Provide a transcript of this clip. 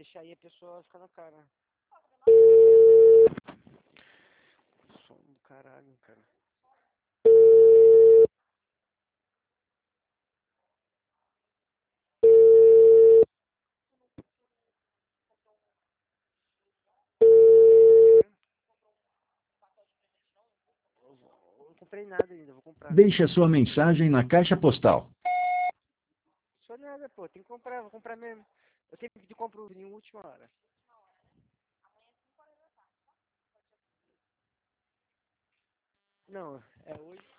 deixar aí a pessoa ficar na cara. Som do caralho, cara. Eu não comprei nada ainda, vou comprar. Deixe a sua mensagem na caixa postal. Só nada, pô, tem que comprar, vou comprar mesmo. Eu sempre compro em última hora. Não, é hoje.